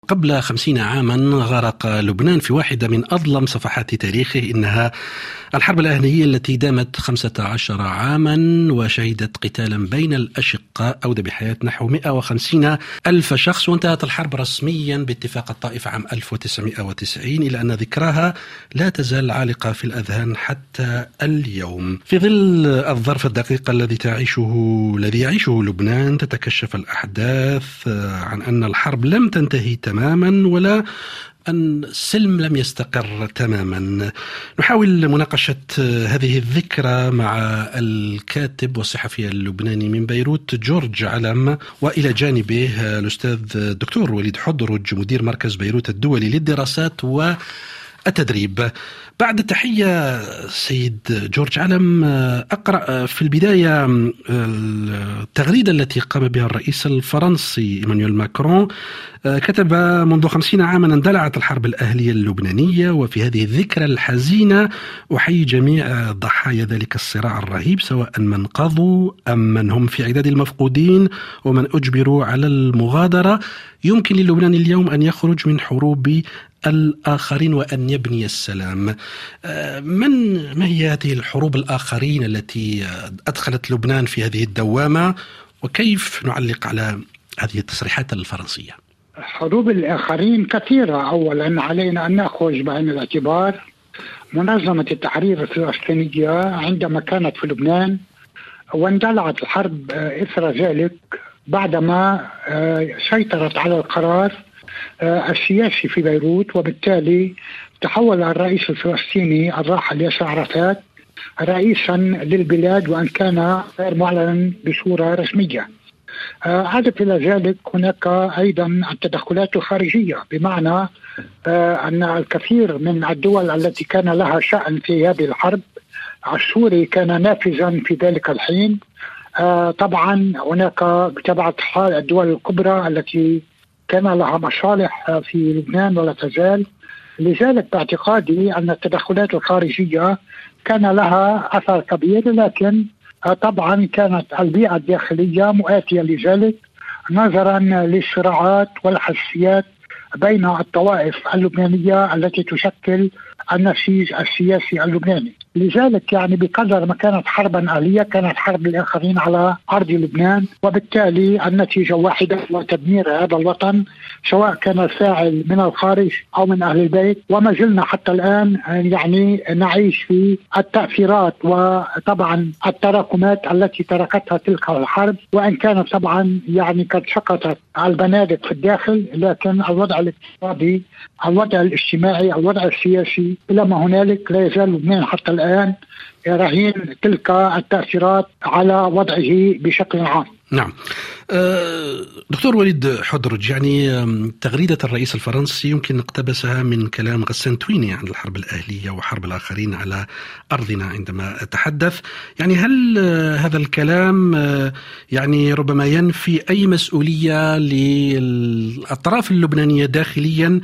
قبل 50 عاما غرق لبنان في واحدة من أظلم صفحات تاريخه، إنها الحرب الأهلية التي دامت 15 عاما وشهدت قتالا بين الأشقاء أودى بحياة نحو 150 ألف شخص، وانتهت الحرب رسميا باتفاق الطائف عام 1990، إلى أن ذكراها لا تزال عالقة في الأذهان حتى اليوم. في ظل الظرف الدقيق الذي يعيشه لبنان، تتكشف الأحداث عن أن الحرب لم تنتهي تماما ولا أن السلم لم يستقر تماما. نحاول مناقشة هذه الذكرى مع الكاتب والصحفي اللبناني من بيروت جورج علم، وإلى جانبه الأستاذ الدكتور وليد حضرج مدير مركز بيروت الدولي للدراسات والتدريب. بعد التحية سيد جورج علم، أقرأ في البداية التغريدة التي قام بها الرئيس الفرنسي إيمانويل ماكرون. كتب: منذ 50 عاما اندلعت الحرب الأهلية اللبنانية، وفي هذه الذكرى الحزينة أحيي جميع ضحايا ذلك الصراع الرهيب، سواء من قضوا أم من هم في عداد المفقودين ومن أجبروا على المغادرة. يمكن للبنان اليوم أن يخرج من حروب الآخرين وأن يبني السلام. ما هي هذه الحروب الآخرين التي أدخلت لبنان في هذه الدوامة، وكيف نعلق على هذه التصريحات الفرنسية؟ حروب الآخرين كثيرة. أولا علينا أن نأخذ بعين الاعتبار منظمة التحرير الفلسطينية عندما كانت في لبنان، واندلعت الحرب إثر ذلك بعدما سيطرت على القرار السياسي في بيروت، وبالتالي تحول الرئيس الفلسطيني الراحل ياسر عرفات رئيسا للبلاد، وأن كان غير معلن بصورة رسمية. عادت إلى ذلك هناك أيضا التدخلات الخارجية، بمعنى أن الكثير من الدول التي كان لها شأن في هذه الحرب، السوري كان نافذا في ذلك الحين. طبعا هناك بطبيعة الحال الدول الكبرى التي كان لها مصالح في لبنان ولا تزال. لذلك باعتقادي أن التدخلات الخارجية كان لها أثر كبير، لكن طبعا كانت البيئة الداخلية مؤاتية لذلك، نظرا للصراعات والحساسيات بين الطوائف اللبنانية التي تشكل النسيج السياسي اللبناني. لذلك يعني بقدر ما كانت حربا أهلية، كانت حرب الآخرين على أرض لبنان، وبالتالي النتيجة واحدة، وتدمير هذا الوطن، سواء كان الفاعل من الخارج أو من أهل البيت. وما زلنا حتى الآن يعني نعيش في التأثيرات وطبعا التراكمات التي تركتها تلك الحرب، وإن كانت طبعا يعني قد سقطت البنادق في الداخل، لكن الوضع الاقتصادي، الوضع الاجتماعي، الوضع السياسي إلى ما هنالك لا يزال لبنان حتى الآن رهين تلك التأثيرات على وضعه بشكل عام. نعم. دكتور وليد حضرج، يعني تغريدة الرئيس الفرنسي يمكن اقتبسها من كلام غسان تويني عن الحرب الأهلية وحرب الآخرين على أرضنا عندما تحدث. يعني هل هذا الكلام يعني ربما ينفي أي مسؤولية للأطراف اللبنانية داخليا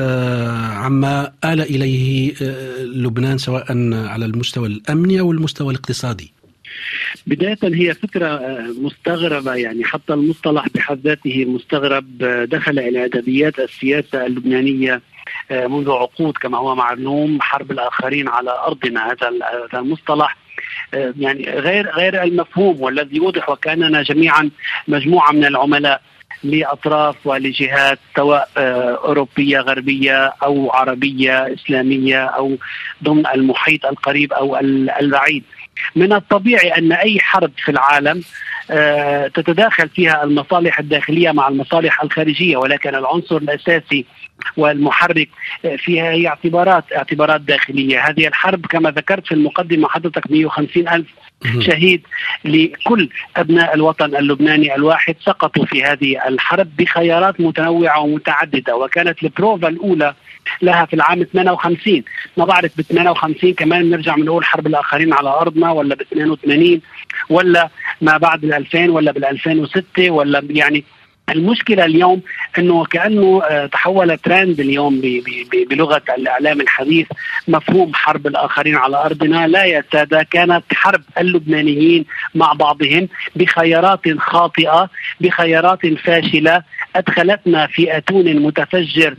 عما آل إليه لبنان، سواء على المستوى الأمني أو المستوى الاقتصادي؟ بداية هي فكرة مستغربة، يعني حتى المصطلح بحد ذاته مستغرب، دخل إلى أدبيات السياسة اللبنانية منذ عقود كما هو معلوم. حرب الآخرين على أرضنا، هذا المصطلح يعني غير المفهوم، والذي يوضح وكأننا جميعا مجموعة من العملاء لأطراف ولجهات سواء أوروبية غربية أو عربية إسلامية أو ضمن المحيط القريب أو البعيد. من الطبيعي أن أي حرب في العالم تتداخل فيها المصالح الداخلية مع المصالح الخارجية، ولكن العنصر الأساسي والمحرك فيها هي اعتبارات داخلية. هذه الحرب كما ذكرت في المقدمة حضرتك 150 ألف شهيد لكل أبناء الوطن اللبناني الواحد سقطوا في هذه الحرب بخيارات متنوعة ومتعددة، وكانت البروفا الأولى لها في العام 58. ما بعرف ب 58 كمان نرجع بنقول حرب الآخرين على أرضنا، ولا ب 82، ولا ما بعد 2000، ولا بال 2006، ولا يعني المشكلة اليوم أنه كأنه تحول ترند اليوم بلغة الإعلام الحديث مفهوم حرب الآخرين على أرضنا. لا يا سادة، كانت حرب اللبنانيين مع بعضهم بخيارات خاطئة، بخيارات فاشلة أدخلتنا في أتون متفجر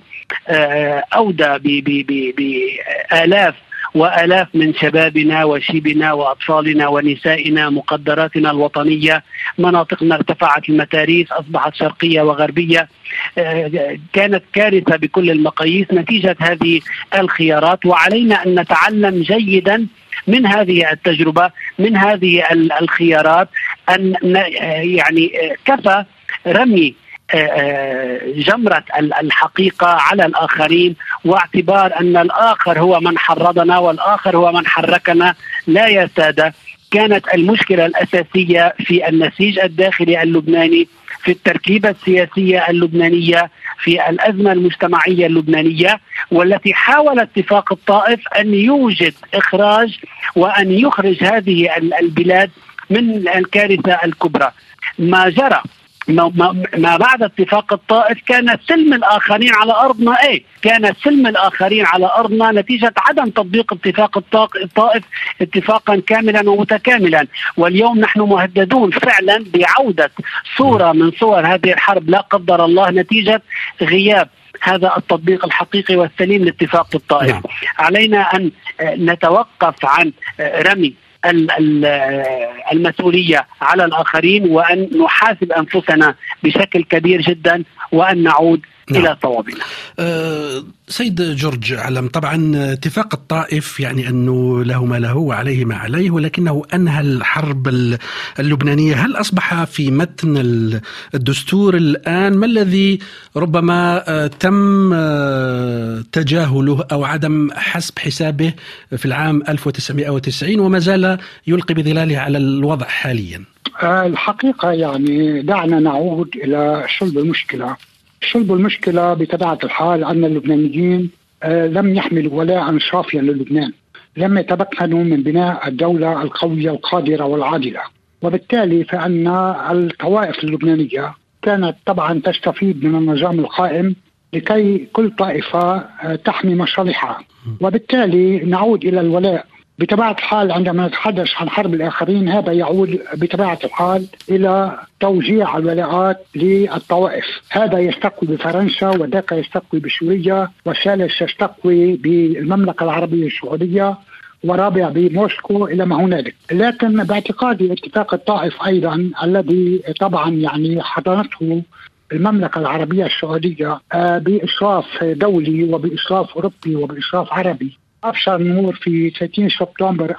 أودى بآلاف وآلاف من شبابنا وشيبنا وأطفالنا ونسائنا، مقدراتنا الوطنية، مناطقنا ارتفعت المتاريس، أصبحت شرقية وغربية. كانت كارثة بكل المقاييس نتيجة هذه الخيارات، وعلينا أن نتعلم جيدا من هذه التجربة، من هذه الخيارات، أن يعني كفى رمي جمرة الحقيقة على الآخرين، واعتبار أن الآخر هو من حرضنا والآخر هو من حركنا. لا يا سادة، كانت المشكلة الأساسية في النسيج الداخلي اللبناني، في التركيبة السياسية اللبنانية، في الأزمة المجتمعية اللبنانية، والتي حاول اتفاق الطائف أن يوجد إخراج وأن يخرج هذه البلاد من الكارثة الكبرى. ما جرى ما بعد اتفاق الطائف كان سلم الآخرين على أرضنا. كان سلم الآخرين على أرضنا نتيجة عدم تطبيق اتفاق الطائف اتفاقا كاملا ومتكاملا. واليوم نحن مهددون فعلا بعودة صورة من صور هذه الحرب لا قدر الله، نتيجة غياب هذا التطبيق الحقيقي والسليم لاتفاق الطائف. علينا أن نتوقف عن رمي المسؤولية على الآخرين، وأن نحاسب أنفسنا بشكل كبير جدا، وأن نعود إلى صوابنا. سيد جورج علم، طبعا اتفاق الطائف يعني أنه له ما له وعليه ما عليه، ولكنه أنهى الحرب اللبنانية. هل أصبح في متن الدستور الآن ما الذي ربما تم تجاهله أو عدم حسب حسابه في العام 1990 وما زال يلقي بظلاله على الوضع حاليا؟ الحقيقة يعني دعنا نعود إلى صلب المشكلة. صلب المشكلة بطبيعة الحال أن اللبنانيين لم يحملوا ولاء صافيا للبنان، لم يتمكنوا من بناء الدولة القوية القادرة والعادلة، وبالتالي فإن الطوائف اللبنانية كانت طبعا تستفيد من النظام القائم لكي كل طائفة تحمي مصالحها، وبالتالي نعود إلى الولاء. بطبيعة الحال عندما نتحدث عن حرب الآخرين هذا يعود بطبيعة الحال إلى توزيع الولاءات للطوائف. هذا يستقوي بفرنسا، وذاك يستقوي بسوريا، والثالث يستقوي بالمملكة العربية السعودية، ورابع بموسكو إلى ما هنالك. لكن باعتقادي اتفاق الطائف أيضا الذي طبعا يعني حضنته المملكة العربية السعودية بإشراف دولي وبإشراف أوروبي وبإشراف عربي أبشر النور في 30 سبتمبر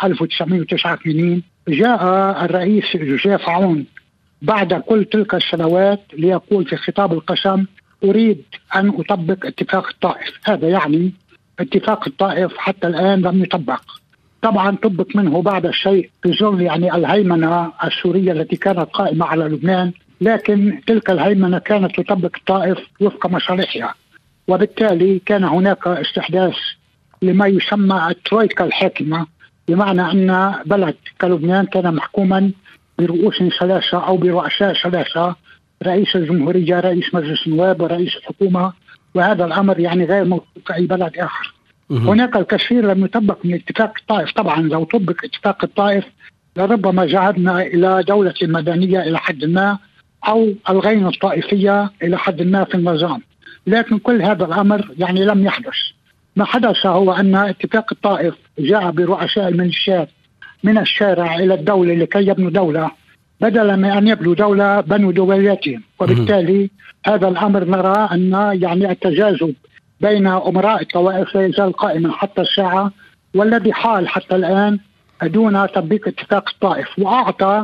1989. جاء الرئيس جوزيف عون بعد كل تلك السنوات ليقول في خطاب القسم: أريد أن أطبق اتفاق الطائف. هذا يعني اتفاق الطائف حتى الآن لم يطبق. طبعا طبق منه بعض الشيء في ظل يعني الهيمنة السورية التي كانت قائمة على لبنان، لكن تلك الهيمنة كانت تطبق الطائف وفق مصالحها، وبالتالي كان هناك استحداث لما يسمى الترويكا الحاكمة، بمعنى أن بلد كلبنان كان محكوما برؤوس ثلاثة أو برؤساء ثلاثة: رئيس الجمهورية، رئيس مجلس النواب، ورئيس الحكومة. وهذا الأمر يعني غير موجود في أي بلد آخر. هناك الكثير لم يطبق من اتفاق الطائف. طبعا لو طبق اتفاق الطائف لربما ذهبنا إلى دولة مدنية إلى حد ما، أو ألغينا الطائفية إلى حد ما في النظام، لكن كل هذا الأمر يعني لم يحدث. ما حدث هو أن اتفاق الطائف جاء برؤساء الميليشيات من الشارع إلى الدولة لكي يبنوا دولة، بدلا من أن يبنوا دولة بنوا دولتين. وبالتالي هذا الأمر نرى أن يعني التجاذب بين أمراء الطوائف لا يزال قائما حتى الساعة، والذي حال حتى الآن دون تطبيق اتفاق الطائف، وأعطى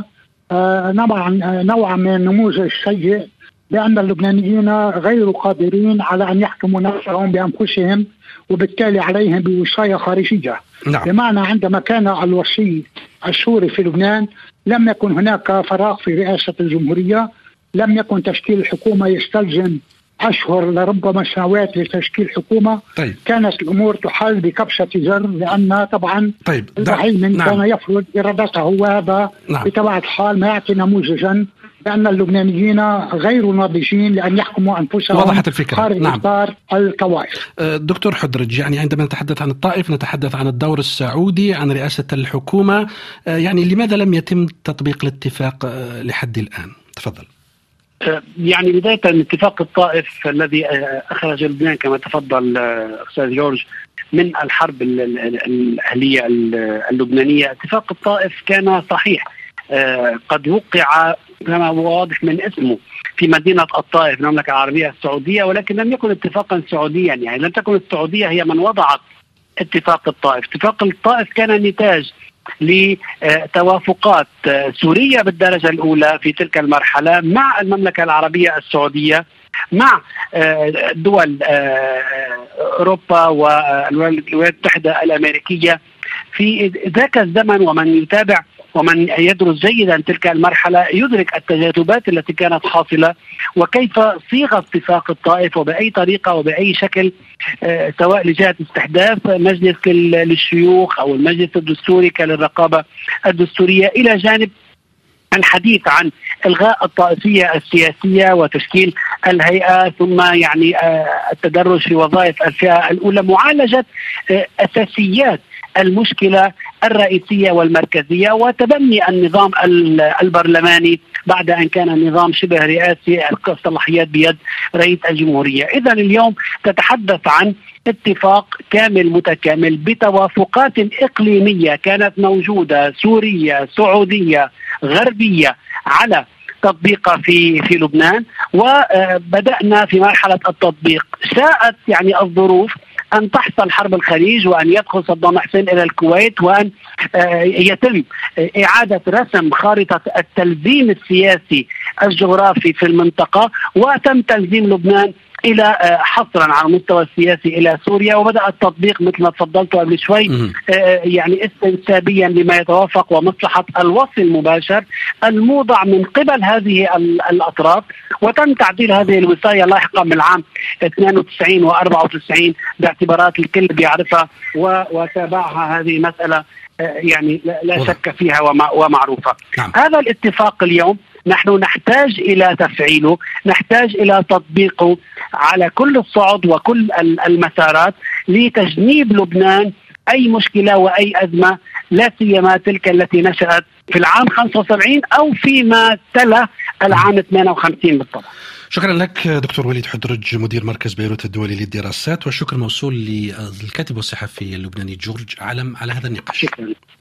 نوعا من النموذج السيء لأن اللبنانيين غير قادرين على أن يحكموا نفسهم بأنفسهم، وبالتالي عليهم بوصاية خارجية. بمعنى عندما كان الوصي السوري في لبنان لم يكن هناك فراغ في رئاسة الجمهورية، لم يكن تشكيل الحكومة يستلزم أشهر لربما سنوات لتشكيل حكومة. كانت الأمور تحل بكبسة زر، لأن طبعا الهيمن كان يفرض إرادته، وهذا بطبيعة الحال ما يعطي نموذجا لأن اللبنانيين غير ناضجين لأن يحكموا أنفسهم. وضحت الفكرة. خارج إطار الطوائف. دكتور حدرج، يعني عندما نتحدث عن الطائف نتحدث عن الدور السعودي، عن رئاسة الحكومة، يعني لماذا لم يتم تطبيق الاتفاق لحد الآن؟ تفضل. يعني بداية اتفاق الطائف الذي أخرج لبنان كما تفضل أستاذ جورج من الحرب الأهلية اللبنانية، اتفاق الطائف كان صحيح، قد وقع كما هو واضح من اسمه في مدينة الطائف المملكة العربية السعودية، ولكن لم يكن اتفاقا سعوديا، يعني لم تكن السعودية هي من وضعت اتفاق الطائف. اتفاق الطائف كان نتاج لتوافقات سورية بالدرجة الأولى في تلك المرحلة مع المملكة العربية السعودية، مع دول أوروبا والولايات المتحدة الأمريكية في ذاك الزمن. ومن يتابع ومن يدرس جيدا تلك المرحلة يدرك التجاذبات التي كانت حاصلة وكيف صيغ اتفاق الطائف وبأي طريقة وبأي شكل، سواء لجهة استحداث مجلس للشيوخ أو المجلس الدستوري كالرقابة الدستورية، إلى جانب الحديث عن إلغاء الطائفية السياسية وتشكيل الهيئة، ثم يعني التدرج في وظائف الفئة الأولى، معالجة أساسيات المشكلة الرئيسية والمركزية، وتبني النظام البرلماني بعد أن كان النظام شبه رئاسي الصلاحيات بيد رئيس الجمهورية. إذن اليوم تتحدث عن اتفاق كامل متكامل بتوافقات إقليمية كانت موجودة، سورية، سعودية، غربية، على تطبيقها في لبنان، وبدأنا في مرحلة التطبيق. شاءت يعني الظروف أن تحصل حرب الخليج وأن يدخل صدام حسين إلى الكويت وأن يتم إعادة رسم خارطة التلزيم السياسي الجغرافي في المنطقة، وتم تلزيم لبنان إلى حصرا على المستوى السياسي إلى سوريا، وبدأ التطبيق مثل ما تفضلت قبل شوي يعني استنسابيا لما يتوافق ومصلحة الوصل المباشر الموضع من قبل هذه الأطراف. وتم تعديل هذه الوصاية لاحقا من العام 92 و94 باعتبارات الكل بيعرفها وتابعها. هذه مسألة يعني لا شك فيها ومعروفة. هذا الاتفاق اليوم نحن نحتاج إلى تفعيله، نحتاج إلى تطبيقه على كل الصعد وكل المسارات لتجنيب لبنان أي مشكلة وأي أزمة، لا سيما تلك التي نشأت في العام 75 أو فيما تلا العام 58 بالطبع. شكرا لك دكتور وليد حدرج، مدير مركز بيروت الدولي للدراسات، والشكر موصول للكاتب والصحفي اللبناني جورج علم على هذا النقاش. شكرا.